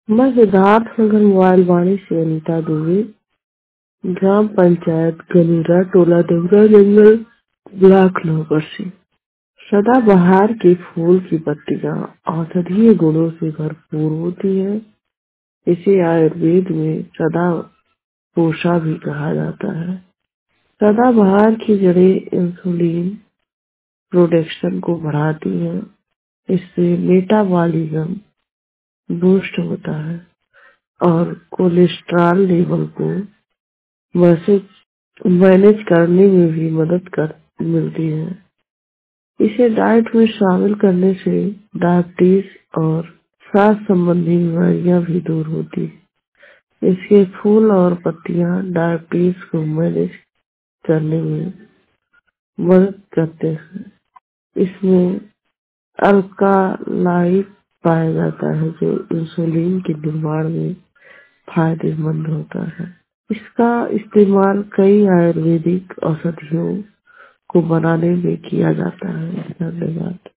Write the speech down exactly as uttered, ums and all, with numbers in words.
मैं सिद्धार्थ नगर मोबाइल वाणी से अनिता दुबे, ग्राम पंचायत गनीरा, टोला देवरा जंगल, ब्लॉक नौकर से। सदाबहार के फूल की पत्तियां औषधीय गुणों से भरपूर होती है। इसे आयुर्वेद में सदा पोषा भी कहा जाता है। सदाबहार की जड़ें इंसुलिन प्रोडक्शन को बढ़ाती हैं। इससे मेटाबॉलिज्म बूस्ट होता है और कोलेस्ट्रॉल लेवल को मैसेज मैनेज करने में भी मदद कर मिलती है। इसे डाइट में शामिल करने से डायबिटीज और सांस संबंधी बीमारियां भी दूर होती है। इसके फूल और पत्तियां डायबिटीज को मैनेज करने में मदद करते हैं। इसमें अल्कालाइड पाया जाता है जो इंसुलिन के निर्माण में फायदेमंद होता है। इसका इस्तेमाल कई आयुर्वेदिक औषधियों को बनाने में किया जाता है। धन्यवाद।